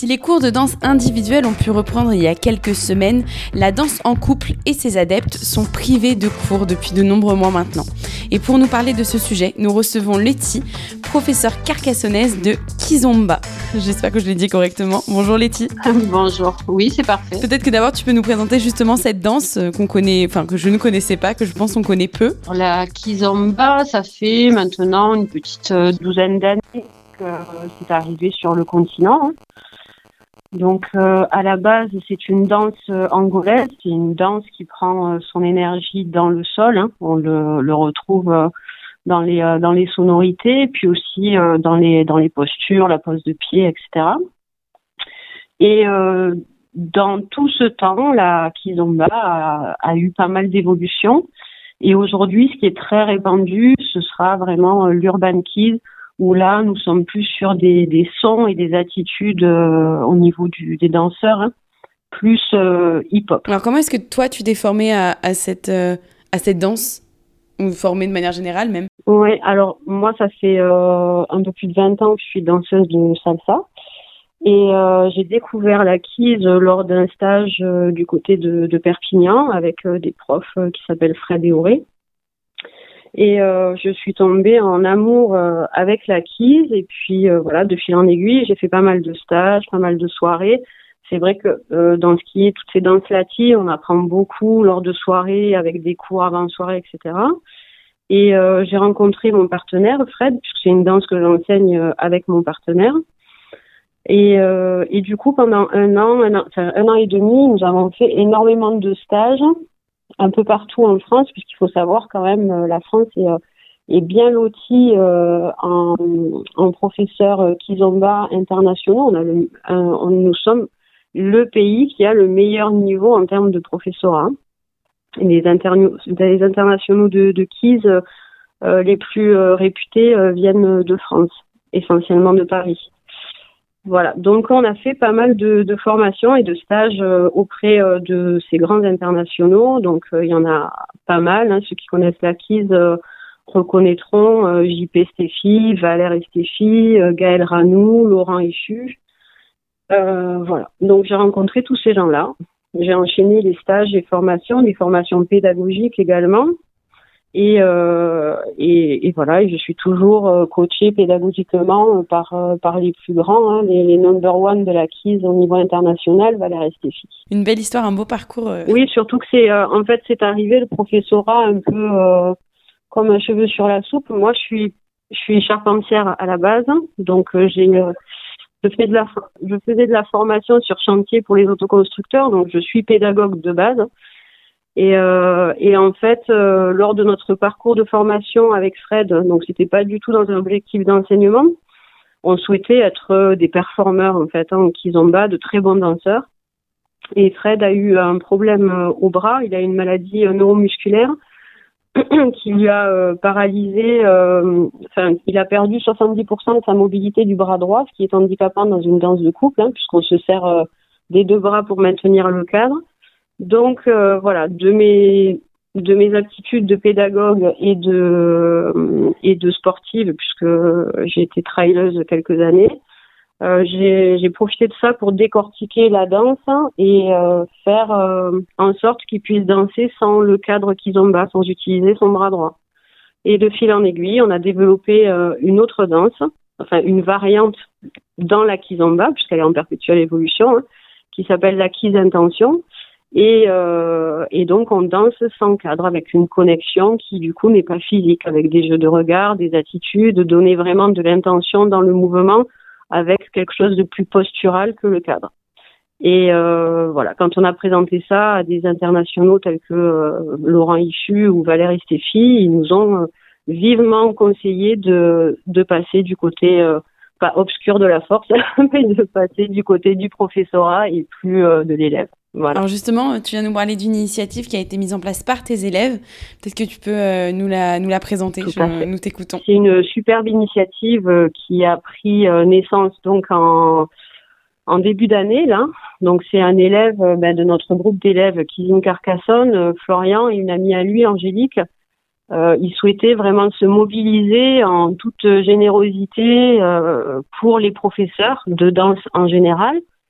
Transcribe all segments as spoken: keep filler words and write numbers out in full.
Si les cours de danse individuels ont pu reprendre il y a quelques semaines, la danse en couple et ses adeptes sont privés de cours depuis de nombreux mois maintenant. Et pour nous parler de ce sujet, nous recevons Letty, professeure carcassonnaise de Kizomba. J'espère que je l'ai dit correctement. Bonjour Letty. Bonjour, oui c'est parfait. Peut-être que d'abord tu peux nous présenter justement cette danse qu'on connaît, enfin que je ne connaissais pas, que je pense qu'on connaît peu. La Kizomba, ça fait maintenant une petite douzaine d'années que c'est arrivé sur le continent. Donc euh, à la base c'est une danse euh, angolaise, c'est une danse qui prend euh, son énergie dans le sol, hein. On le, le retrouve euh, dans les euh, dans les sonorités, puis aussi euh, dans les dans les postures, la pose de pied, et cetera. Et euh, dans tout ce temps, la Kizomba a, a eu pas mal d'évolutions. Et aujourd'hui, ce qui est très répandu, ce sera vraiment euh, l'urban kiz, où là, nous sommes plus sur des, des sons et des attitudes euh, au niveau du, des danseurs, hein, plus euh, hip-hop. Alors, comment est-ce que toi, tu t'es formée à, à, cette, euh, à cette danse, ou formée de manière générale même? Oui, alors moi, ça fait euh, un peu plus de vingt ans que je suis danseuse de salsa. Et euh, j'ai découvert la kiz lors d'un stage euh, du côté de, de Perpignan avec euh, des profs euh, qui s'appellent Fred et Auré. Et euh, je suis tombée en amour euh, avec la kiz et puis euh, voilà, de fil en aiguille, j'ai fait pas mal de stages, pas mal de soirées. C'est vrai que euh, dans ce qui est toutes ces danses latines, on apprend beaucoup lors de soirées avec des cours avant soirée, et cetera. Et euh, j'ai rencontré mon partenaire Fred, puisque c'est une danse que j'enseigne euh, avec mon partenaire. Et, euh, et du coup, pendant un an, un an, enfin un an et demi, nous avons fait énormément de stages un peu partout en France, puisqu'il faut savoir quand même, euh, la France est, euh, est bien lotie euh, en, en professeurs euh, Kizomba internationaux. On a le, un, on, nous sommes le pays qui a le meilleur niveau en termes de professorat. Et les, interno- les internationaux de, de Kiz euh, les plus euh, réputés euh, viennent de France, essentiellement de Paris. Voilà, donc on a fait pas mal de, de formations et de stages euh, auprès euh, de ces grands internationaux. Donc euh, il y en a pas mal, hein. Ceux qui connaissent la kiz euh, reconnaîtront euh, J P Stéphie, Valère et Stéphie, euh, Gaël Ranou, Laurent Issu. Euh, voilà, donc j'ai rencontré tous ces gens-là. J'ai enchaîné les stages et formations, des formations pédagogiques également. Et, euh, et, et voilà, et je suis toujours euh, coachée pédagogiquement par euh, par les plus grands, hein, les, les number one de la kiz au niveau international, Valère et Stéphie. Une belle histoire, un beau parcours. Euh... Oui, surtout que c'est euh, en fait c'est arrivé le professorat un peu euh, comme un cheveu sur la soupe. Moi, je suis je suis charpentière à la base, donc euh, j'ai euh, je fais de la je faisais de la formation sur chantier pour les autoconstructeurs, donc je suis pédagogue de base. Et, euh, et en fait, euh, lors de notre parcours de formation avec Fred, donc c'était pas du tout dans un objectif d'enseignement, on souhaitait être euh, des performeurs en fait, en Kizomba, de très bons danseurs. Et Fred a eu un problème euh, au bras, il a une maladie euh, neuromusculaire qui lui a euh, paralysé, euh, enfin, il a perdu soixante-dix pour cent de sa mobilité du bras droit, ce qui est handicapant dans une danse de couple, hein, puisqu'on se sert euh, des deux bras pour maintenir le cadre. Donc euh, voilà, de mes de mes aptitudes de pédagogue et de et de sportive, puisque j'ai été trailleuse quelques années, euh, j'ai j'ai profité de ça pour décortiquer la danse et euh, faire euh, en sorte qu'il puisse danser sans le cadre Kizomba, sans utiliser son bras droit. Et de fil en aiguille, on a développé euh, une autre danse, enfin une variante dans la Kizomba, puisqu'elle est en perpétuelle évolution, hein, qui s'appelle la Kiz Intention. Et, euh, et donc on danse sans cadre, avec une connexion qui du coup n'est pas physique, avec des jeux de regard, des attitudes, donner vraiment de l'intention dans le mouvement avec quelque chose de plus postural que le cadre. Et euh, voilà, quand on a présenté ça à des internationaux tels que euh, Laurent Issu ou Valérie Stéphie, ils nous ont euh, vivement conseillé de, de passer du côté euh, pas obscur de la force, mais de passer du côté du professorat et plus euh, de l'élève. Voilà. Alors justement, tu viens nous parler d'une initiative qui a été mise en place par tes élèves. Peut-être que tu peux euh, nous la nous la présenter. Je, nous t'écoutons. C'est une superbe initiative euh, qui a pris euh, naissance donc en en début d'année là. Donc c'est un élève euh, ben, de notre groupe d'élèves Kizine Carcassonne, euh, Florian et une amie à lui, Angélique. Euh, il souhaitait vraiment se mobiliser en toute générosité euh, pour les professeurs de danse en général,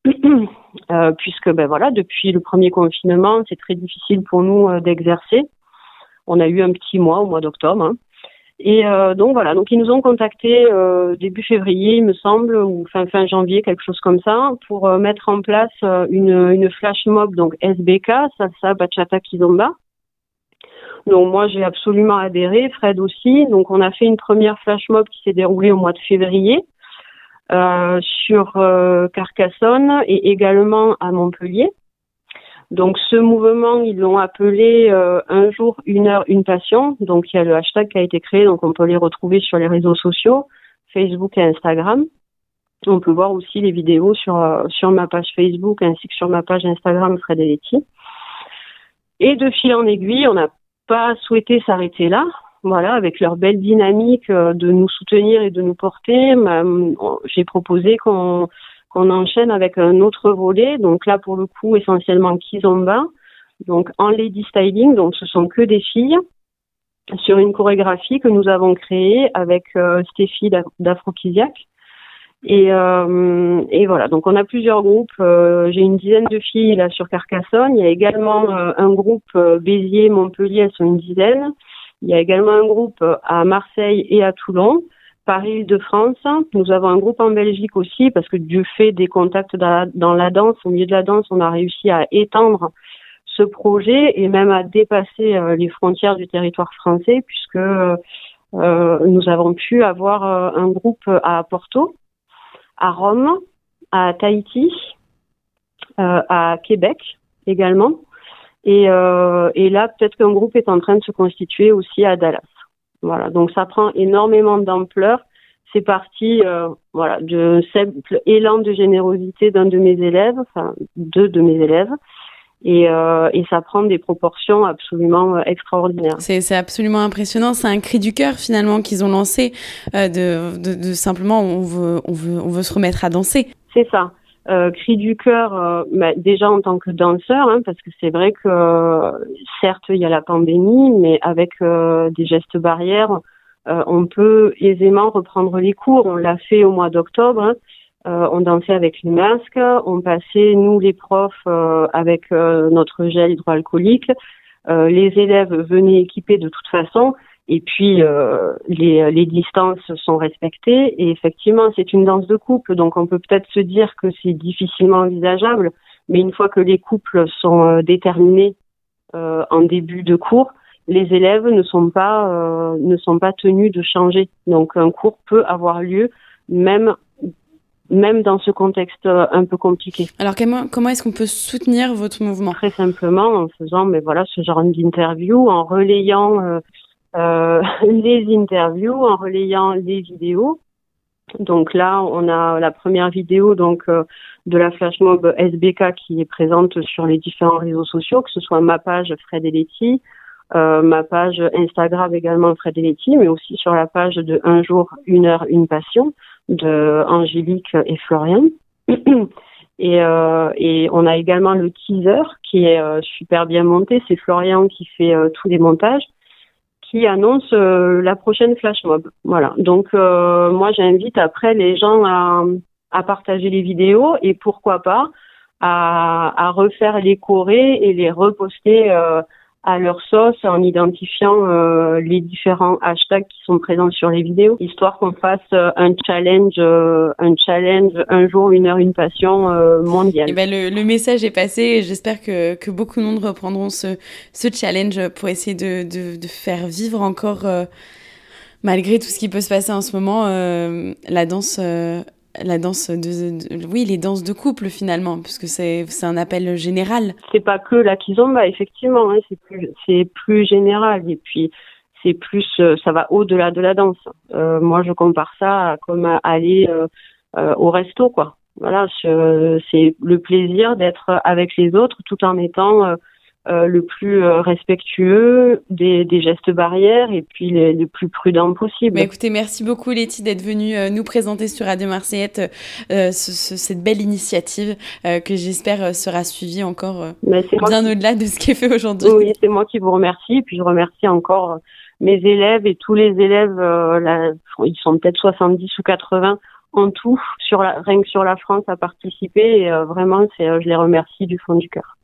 euh, puisque ben voilà, depuis le premier confinement, c'est très difficile pour nous euh, d'exercer. On a eu un petit mois au mois d'octobre. Hein. Et euh, donc voilà, donc ils nous ont contactés euh, début février, il me semble, ou fin fin janvier, quelque chose comme ça, pour euh, mettre en place euh, une, une flash mob, donc S B K, Salsa Bachata Kizomba. Donc moi j'ai absolument adhéré, Fred aussi. Donc on a fait une première flash mob qui s'est déroulée au mois de février euh, sur euh, Carcassonne et également à Montpellier. Donc ce mouvement, ils l'ont appelé euh, un jour, une heure, une passion. Donc il y a le hashtag qui a été créé, donc on peut les retrouver sur les réseaux sociaux, Facebook et Instagram. On peut voir aussi les vidéos sur euh, sur ma page Facebook ainsi que sur ma page Instagram Fred et Letty. Et de fil en aiguille, on n'a pas souhaité s'arrêter là. Voilà, avec leur belle dynamique euh, de nous soutenir et de nous porter, bah, j'ai proposé qu'on qu'on enchaîne avec un autre volet, donc là pour le coup essentiellement Kizomba, donc en lady styling, donc ce sont que des filles, sur une chorégraphie que nous avons créée avec euh, Stéphie d'Afrokysiac. Et, euh, et voilà, donc on a plusieurs groupes, euh, j'ai une dizaine de filles là sur Carcassonne, il y a également euh, un groupe euh, Béziers, Montpellier, elles sont une dizaine, il y a également un groupe à Marseille et à Toulon. Paris, Île-de-France. Nous avons un groupe en Belgique aussi parce que du fait des contacts dans la, dans la danse, au milieu de la danse, on a réussi à étendre ce projet et même à dépasser euh, les frontières du territoire français puisque euh, nous avons pu avoir euh, un groupe à Porto, à Rome, à Tahiti, euh, à Québec également. Et, euh, et là, peut-être qu'un groupe est en train de se constituer aussi à Dallas. Voilà, donc ça prend énormément d'ampleur. C'est parti, euh, voilà, de simple élan de générosité d'un de mes élèves, enfin deux de mes élèves, et, euh, et ça prend des proportions absolument extraordinaires. C'est, c'est absolument impressionnant. C'est un cri du cœur finalement qu'ils ont lancé, euh, de, de, de simplement on veut, on veut, on veut se remettre à danser. C'est ça. Euh, cri du cœur, euh, bah, déjà en tant que danseur, hein, parce que c'est vrai que euh, certes il y a la pandémie, mais avec euh, des gestes barrières, euh, on peut aisément reprendre les cours. On l'a fait au mois d'octobre, hein. euh, on dansait avec les masques, on passait nous les profs euh, avec euh, notre gel hydroalcoolique, euh, les élèves venaient équipés de toute façon. Et puis, euh, les, les distances sont respectées. Et effectivement, c'est une danse de couple. Donc, on peut peut-être se dire que c'est difficilement envisageable. Mais une fois que les couples sont euh, déterminés euh, en début de cours, les élèves ne sont pas euh, ne sont pas tenus de changer. Donc, un cours peut avoir lieu même même dans ce contexte un peu compliqué. Alors, comment, comment est-ce qu'on peut soutenir votre mouvement ? Très simplement, en faisant mais voilà, ce genre d'interview, en relayant... Euh, Euh, les interviews, en relayant les vidéos. Donc là, on a la première vidéo donc euh, de la flash mob S B K qui est présente sur les différents réseaux sociaux, que ce soit ma page Fred et Letty, euh, ma page Instagram également Fred et Letty, mais aussi sur la page de Un jour, une heure, une passion de Angélique et Florian. Et, euh, et on a également le teaser qui est euh, super bien monté. C'est Florian qui fait euh, tous les montages, qui annonce euh, la prochaine flash mob. Voilà. Donc euh, moi j'invite après les gens à, à partager les vidéos et pourquoi pas à, à refaire les chorés et les reposter euh, à leur sauce en identifiant euh, les différents hashtags qui sont présents sur les vidéos, histoire qu'on fasse euh, un challenge, euh, un challenge un jour, une heure, une passion euh, mondiale. Et ben le, le message est passé et j'espère que, que beaucoup de monde reprendront ce, ce challenge pour essayer de, de, de faire vivre encore, euh, malgré tout ce qui peut se passer en ce moment, euh, la danse... Euh, la danse de, de oui les danses de couple finalement parce que c'est c'est un appel général. C'est pas que la kizomba effectivement, hein, c'est plus c'est plus général et puis c'est plus ça va au-delà de la danse. Euh, moi je compare ça à comme à aller euh, euh, au resto quoi. Voilà, je, c'est le plaisir d'être avec les autres tout en étant euh, Euh, le plus euh, respectueux des, des gestes barrières et puis les, le plus prudent possible. Bah écoutez, merci beaucoup Letty d'être venue euh, nous présenter sur Radio Marseillette euh, ce, ce, cette belle initiative euh, que j'espère euh, sera suivie encore euh, bien qui... au-delà de ce qui est fait aujourd'hui. Oui, c'est moi qui vous remercie et puis je remercie encore mes élèves et tous les élèves, euh, là, ils sont peut-être soixante-dix ou quatre-vingts en tout, sur la, rien que sur la France, à participer. Et euh, vraiment, c'est, euh, je les remercie du fond du cœur.